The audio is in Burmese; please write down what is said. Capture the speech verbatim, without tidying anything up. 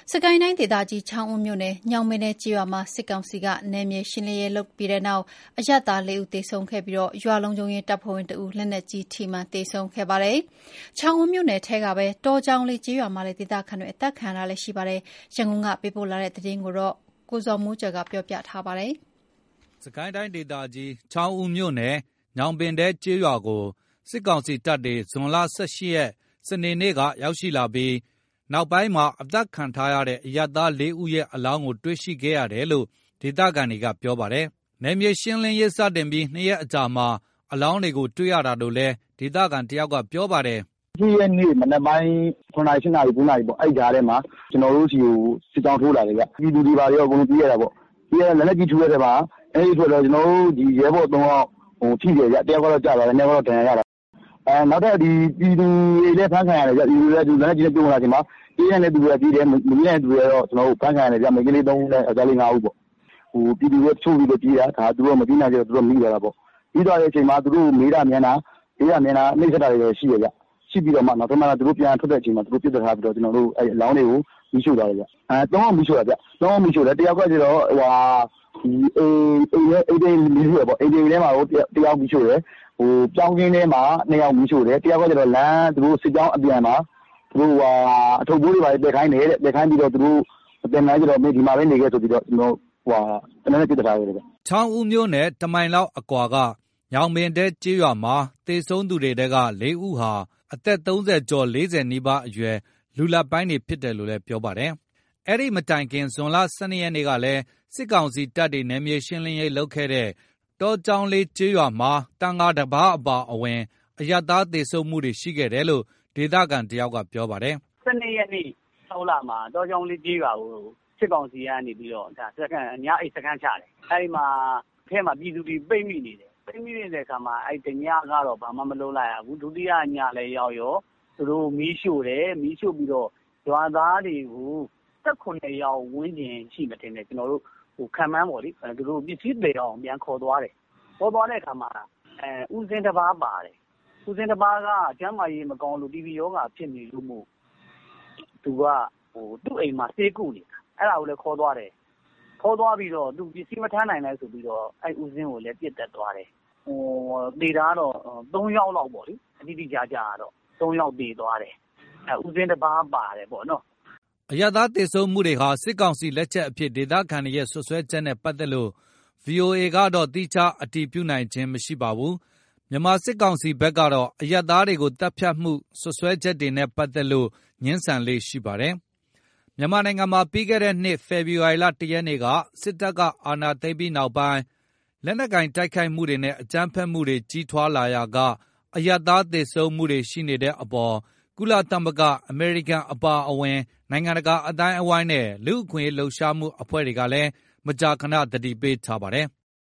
စကိုင်းတိုင်းဒေသကြီးချောင်းဦးမြို့နယ်ညောင်ပင်တဲကျေးရွာမှာစစ်ကောင်စီကနယ်မြေရှင်းလင်းရေးလုပ်ပြီးတဲ့နောက်အရပ်သားလေးဦးသေဆုံးခဲ့ပြီးရွာလုံးချုံရေးတပ်ဖွဲ့ဝင်တဦးလက်နက်ကြီးထိမှန်သေဆုံးခဲ့ပါတယ်။ချောင်းဦးမြို့နယ်ထဲကပဲတောကြောင်လေးကျေးရွာမှာလည်းဒေသခံတွေအသက်ခံရတာလည်းရှိပါတယ်။ရန်ကုန်ကပေးပို့လာတဲ့သတင်းကိုတော့ကိုဇော်မိုးကျော်ကပြောပြထားပါတယ်။စကိုင်းတိုင်းဒေသကြီးချောင်းဦးမြို့နယ်ညောင်ပင်တဲကျေးရွာကိုစစ်ကောင်စီတပ်တွေဇွန်လ၁၈ရက်စနေနေ့ကရောက်ရှိလာပြီးနောက်ပိုင်းမှာအသက်ခံထားရတဲ့အရပ်သားလေးဦးရဲ့အလောင်းကိုတွေ့ရှိခဲ့ရတယ်လို့ဒေသခံတွေကပြောပါတယ်။နယ်မြေရှင်းလင်းရေးစတင်ပြီးနှစ်ရက်အကြာမှာအလောင်းတွေကိုတွေ့ရတာလို့လည်းဒေသခံတယောက်ကပြောပါတယ်။ဒီရက်နေ့မနက်ပိုင်းခုနစ်နာရီ၈နာရီ၉နာရီပေါ့အဲ့ကြားထဲမှာကျွန်တော်တို့စီကိုစစ်ကြောင်းထိုးလာတယ်ဗျ။ပြည်သူတွေပါရောအကုန်လုံးပြေးရတာပေါ့။ပြေးရလက်လက်ကြီးထူရတဲ့မှာအဲ့ဒီဆိုတော့ကျွန်တော်တို့ဒီရဲဘော်သုံးယောက်ဟိုထိတယ်ဗျ။တယောက်ကတော့ကြာသွားတယ်၊နှစ်ယောက်ကတော့ဒဏ်ရာရတာ။အဲနောက်တော့ဒီပြည်သူတွေလည်းဖမ်းခံရတယ်ဗျ။ဒီလိုလည်းဒီလက်လက်ကြီးနဲ့ပြုံးလာချိန်မှာပြေးရတဲ့သူတွေပြေးတယ်မပြေးတဲ့သူတွေတော့ကျွန်တော်တို့ဖမ်းခံရတယ်ဗျ။မိန်းကလေးသုံးဦးနဲ့အကြလေးငါးဦးပေါ့။ဟိုပြည်သူတွေချို့ပြီးတော့ပြေးတာဒါသူတို့မပြေးနိုင်ကြတော့သူတို့မိသွားတာပေါ့။ပြီးသွားတဲ့အချိန်မှာသူတို့မေးတာမြန်တာမေးတာမြန်တာနှိမ့်ဆက်တာတွေလည်းရှိရဗျ။ရှိပြီးတော့မှနောက်ထပ်မှသူတို့ပြန်ထွက်တဲ့အချိန်မှာသူတို့ပြစ်ထားပြီးတော့ကျွန်တော်တို့အဲအလောင်းတွေကိုမိရှို့သွားတယ်ဗျ။အဲသုံးအောင်မိရှို့တာဗျ။သုံးအောင်မိရှို့တယ်တယောက်ကကျတော့ဟိုဟာဒီအေးအေးရဲ့အေးတဲ့မိရှို့ရပေါ့။အေးတဲ့ထဲမှာတော့တယောက်မိရှို့တယ်။ဟိုကြောင်းကင်းထဲမှာနှစ်ယောက်မိရှို့တယ်တယောက်ကကျတော့လမ်းသူတို့စစ်ကြောင်းအပြန်မှာသူတို့ဟာအထုပ်ဘိုးတွေပါတက်ခိုင်းတယ်တဲ့တက်ခိုင်းပြီးတော့သူတို့အပြန်လာကြတော့မင်းဒီမှာပဲနေခဲ့ဆိုပြီးတော့ကျွန်တော်ဟိုဟာတနည်းပြစ်ထားရတယ်ဗျ။ချောင်းဦးမြို့နယ်တမိုင်လောက်အကွာကညောင်ပင်တဲကျေးရွာမှာသေဆုံးသူတွေတဲကလေးဦးဟာအသက်သုံးဆယ်ကျော်၄၀နီးပါးအရွယ်လူလတ်ပိုင်းတွေဖြစ်တယ်လို့လည်းပြောပါတယ်။အဲ့ဒီမတိုင်ခင်ဇွန်လ၁၂ရက်နေ့ကလည်းစစ်ကောင်စီတပ်တွေနယ်မြေရှင်းလင်းရေးလုပ်ခဲ့တဲ့တောကြောင်လေးကျေးရွာမှာတန်ဃာတစ်ပါးအပါအဝင်အရပ်သားသေဆုံးမှုတွေရှိခဲ့တယ်လို့ဒေသခံတယောက်ကပြောပါတယ်။၁၂ရက်နေ့၆လမှာတောကြောင်လေးကျေးရွာကိုစစ်ကောင်စီကနေပြီးတော့ဒါစကန်ညအိတ်စကန်ချတယ်။အဲဒီမှာထဲမှာပြည်သူတွေပိတ်မိနေတယ်။ပိတ်မိနေတဲ့အခါမှာအဲ့တညကတော့ဘာမှမလုပ်လိုက်ရဘူး။ဒုတိယညလည်းရောက်ရောသူတို့မီးရှို့တယ်မီးရှို့ပြီးတော့ရွာသားတွေကို၁၈ယောက်ဝန်းကျင်ရှိမှတင်တယ်ကျွန်တော်တို့ဟိုခံမှန်းပေါ့လေသူတို့ပစ္စည်းတွေအောင်ပြန်ခေါ်သွားတယ်။ခေါ်သွားတဲ့အခါမှာအဲဦးစင်းတစ်ပါးပါတယ်။ဦးစင်းတစ်ပါးကကျမ်းမာရေးမကောင်းလို့တီဘီယောဂါဖြစ်နေလို့မို့သူကဟိုသူ့အိမ်မှာဆေးကုနေတာအဲ့ဒါကိုလည်းခေါ်သွားတယ်ခေါ်သွားပြီးတော့သူပစ္စည်းမထမ်းနိုင်လဲဆိုပြီးတော့အဲ့ဦးစင်းကိုလည်းပြစ်တက်သွားတယ်ဟိုတေတာတော့၃ယောက်လောက်ပေါ့လေအတိအကျကြတော့၃ယောက်တေသွားတယ်အဲ့ဦးစင်းတစ်ပါးပါတယ်ပေါ့နော်အရသာတေဆုံးမှုတွေဟာစစ်ကောင်စီလက်ချက်အဖြစ်ဒေသခံတွေရဲ့ဆွဆွဲချက်နဲ့ပတ်သက်လို့ ဗွီအိုအေ ကတော့တိကျအတည်ပြုနိုင်ခြင်းမရှိပါဘူးမြန်မာစစ်ကောင်စီဘက်ကတော့အရပ်သားတွေကိုတပ်ဖြတ်မှုဆွဆွဲချက်တွေနဲ့ပတ်သက်လို့ငြင်းဆန်လေးရှိပါတယ်။မြန်မာနိုင်ငံမှာပြီးခဲ့တဲ့နှစ်ဖေဖော်ဝါရီလ၁ရက်နေ့ကစစ်တပ်ကအာဏာသိမ်းပြီးနောက်ပိုင်းလက်နက်ကိုင်တိုက်ခိုက်မှုတွေနဲ့အကြမ်းဖက်မှုတွေကြီးထွားလာရာကအရပ်သားသေဆုံးမှုတွေရှိနေတဲ့အပေါ်ကုလသမဂ္ဂအမေရိကန်အပါအဝင်နိုင်ငံတကာအတိုင်းအဝိုင်းနဲ့လူ့အခွင့်အရေးလှုပ်ရှားမှုအဖွဲ့တွေကလည်းမကြာခဏသတိပေးထားပါတယ်။